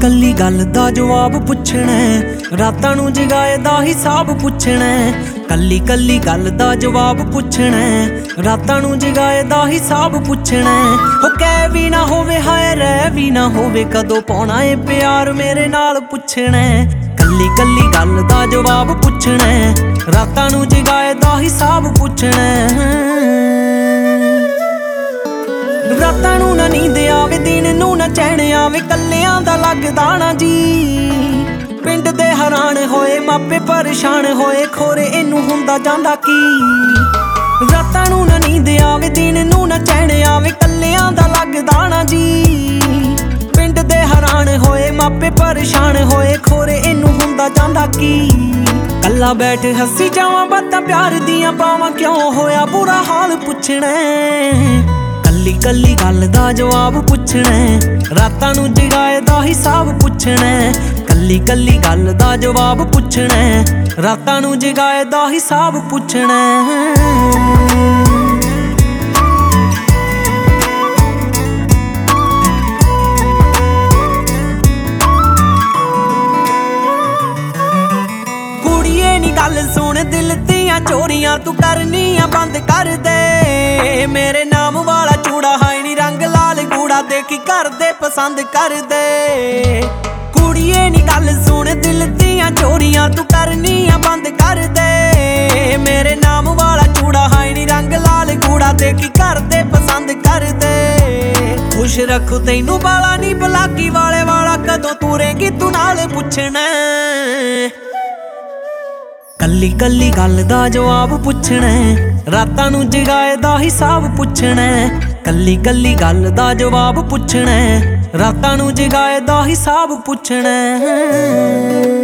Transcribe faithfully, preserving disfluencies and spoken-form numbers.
ਕੱਲੀ ਗੱਲ ਦਾ ਜਵਾਬ ਪੁੱਛਣਾ, ਰਾਤਾਂ ਨੂੰ ਜਗਾਏ ਦਾ ਹਿਸਾਬ ਪੁੱਛਣਾ। ਕੱਲੀ ਕੱਲੀ ਗੱਲ ਦਾ ਜਵਾਬ ਪੁੱਛਣਾ, ਰਾਤਾਂ ਨੂੰ ਜਗਾਏ ਦਾ ਹਿਸਾਬ ਪੁੱਛਣਾ। ਹੋ ਕਹਿ ਵੀ ਨਾ ਹੋਵੇ ਹਾਏ ਰਹਿ ਵੀ ਨਾ ਹੋਵੇ, ਕਦੋਂ ਪਾਉਣਾ ਏ ਪਿਆਰ ਮੇਰੇ ਨਾਲ ਪੁੱਛਣਾ। ਕੱਲੀ ਕੱਲੀ ਗੱਲ ਦਾ ਜਵਾਬ ਪੁੱਛਣਾ, ਰਾਤਾਂ ਨੂੰ ਜਗਾਏ ਦਾ ਹਿਸਾਬ ਪੁੱਛਣਾ। ਰਾਤਾਂ ਨੂੰ ਨਾ ਨੀਂਦ ਆਵੇ, ਦਿਨ ਨੂੰ ਨਾ ਚੈਨ ਆਵੇ, ਕੱਲਿਆਂ ਦਾ ਲੱਗਦਾ ਨਾ ਜੀ। ਪਿੰਡ ਦੇ ਹੈਰਾਨ ਹੋਏ, ਮਾਪੇ ਪਰੇਸ਼ਾਨ ਹੋਏ, ਖੋਰੇ ਇਹਨੂੰ ਹੁੰਦਾ ਜਾਂਦਾ ਕੀ। ਰਾਤਾਂ ਨੂੰ ਨਾ ਨੀਂਦ ਆਵੇ, ਦਿਨ ਨੂੰ ਨਾ ਚੈਨ ਆਵੇ, ਕੱਲਿਆਂ ਦਾ ਲੱਗਦਾ ਨਾ ਜੀ। ਪਿੰਡ ਦੇ ਹੈਰਾਨ ਹੋਏ, ਮਾਪੇ ਪਰੇਸ਼ਾਨ ਹੋਏ, ਖੋਰੇ ਇਹਨੂੰ ਹੁੰਦਾ ਜਾਂਦਾ ਕੀ। ਕੱਲਾ ਬੈਠ ਹੱਸੀ ਜਾਵਾਂ ਬਾਤਾਂ ਪਿਆਰ ਦੀਆਂ ਪਾਵਾਂ, ਕਿਉਂ ਹੋਇਆ ਬੁਰਾ ਹਾਲ ਪੁੱਛਣਾ। ਕੱਲੀ ਕੱਲੀ ਗੱਲ ਦਾ ਜਵਾਬ ਪੁੱਛਣਾ, ਰਾਤਾਂ ਨੂੰ ਜਗਾਏ ਦਾ ਹਿਸਾਬ ਪੁੱਛਣਾ। ਕੱਲੀ ਕੱਲੀ ਗੱਲ ਦਾ ਜਵਾਬ ਪੁੱਛਣਾ, ਰਾਤਾਂ ਨੂੰ ਜਗਾਏ ਦਾ ਹਿਸਾਬ ਪੁੱਛਣਾ। ਕੁੜੀਏ ਨੀ ਗੱਲ ਸੁਣ, ਦਿਲ ਦੀਆਂ ਚੋਰੀਆਂ ਤੂੰ ਕਰਨੀਆਂ ਬੰਦ ਕਰ ਦੇ। ਮੇਰੇ ਨਾਮ ਵਾਲਾ ਚੂੜਾ ਹਾਏ ਨੀ ਰੰਗ ਲਾਲ ਗੂੜਾ, ਦੇਖੀ ਕਰਦੇ ਪਸੰਦ ਕਰਦੇ। ਕੁੜੀਏ ਨੀ ਗੱਲ ਸੁਣ, ਦਿਲ ਦੀਆਂ ਚੋਰੀਆਂ ਤੂੰ ਕਰਨੀਆਂ ਬੰਦ ਕਰ ਦੇ। ਮੇਰੇ ਨਾਮ ਵਾਲਾ ਚੂੜਾ ਹਾਏ ਨੀ ਰੰਗ ਲਾਲ ਗੂੜਾ, ਦੇਖੀ ਕਰਦੇ ਪਸੰਦ ਕਰਦੇ। ਖੁਸ਼ ਰੱਖੂ ਤੈਨੂੰ ਬਾਲਾ ਨੀ ਬਲਾਕੀ ਵਾਲੇ ਵਾਲਾ, ਕਦੋਂ ਤੁਰੇਂਗੀ ਤੂੰ ਨਾਲ ਪੁੱਛਣਾ। ਕੱਲੀ ਕੱਲੀ ਗੱਲ ਦਾ ਜਵਾਬ ਪੁੱਛਣਾ, ਰਾਤਾਂ ਨੂੰ ਜਗਾਏ ਦਾ ਹਿਸਾਬ ਪੁੱਛਣਾ। ਕੱਲੀ ਕੱਲੀ ਗੱਲ ਦਾ ਜਵਾਬ ਪੁੱਛਣਾ, ਰਾਤਾਂ ਨੂੰ ਜਗਾਏ ਦਾ ਹਿਸਾਬ ਪੁੱਛਣਾ।